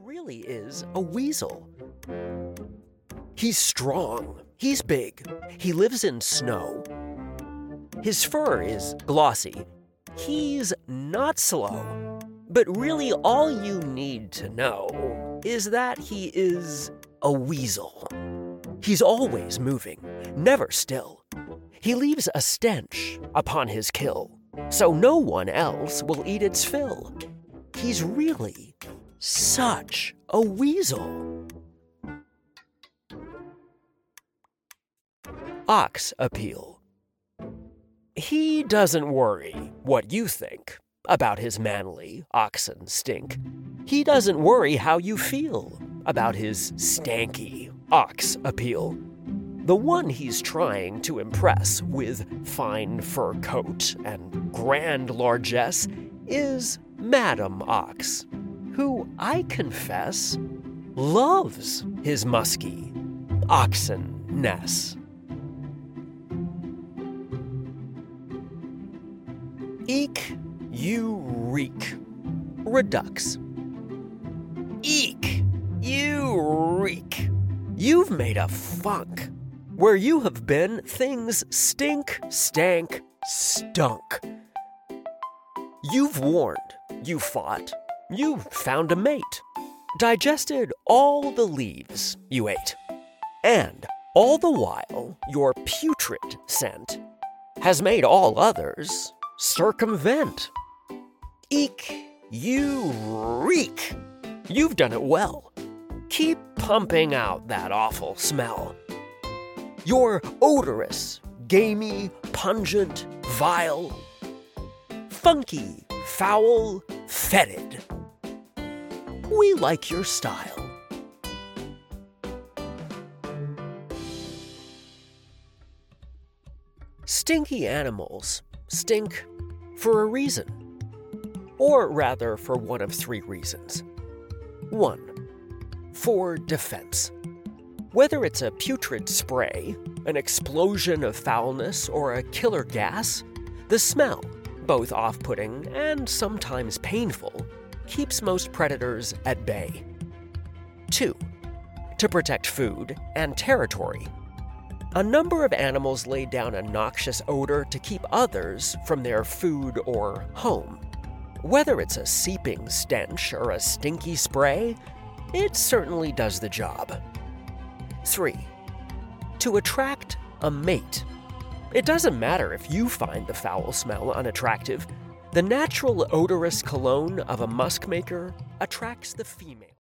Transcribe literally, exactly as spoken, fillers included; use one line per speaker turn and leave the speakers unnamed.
really is a weasel. He's strong, he's big, he lives in snow. His fur is glossy. He's not slow. But really all you need to know is that he is a weasel. He's always moving, never still. He leaves a stench upon his kill, so no one else will eat its fill. He's really such a weasel. Ox appeal. He doesn't worry what you think about his manly oxen stink. He doesn't worry how you feel about his stanky ox appeal. The one he's trying to impress with fine fur coat and grand largesse is Madam Ox, who, I confess, loves his musky oxen-ness. Eek, you reek. Redux. Eek, you reek. You've made a funk. Where you have been, things stink, stank, stunk. You've warned, you fought, you found a mate, digested all the leaves you ate, and all the while your putrid scent has made all others circumvent. Eek, you reek. You've done it well. Keep pumping out that awful smell. You're odorous, gamey, pungent, vile, funky, foul, fetid. We like your style. Stinky animals stink for a reason. Or rather, for one of three reasons. One, for defense. Whether it's a putrid spray, an explosion of foulness, or a killer gas, the smell, both off-putting and sometimes painful, keeps most predators at bay. Two, to protect food and territory. A number of animals lay down a noxious odor to keep others from their food or home. Whether it's a seeping stench or a stinky spray, it certainly does the job. Three, to attract a mate. It doesn't matter if you find the foul smell unattractive. The natural odorous cologne of a musk maker attracts the female.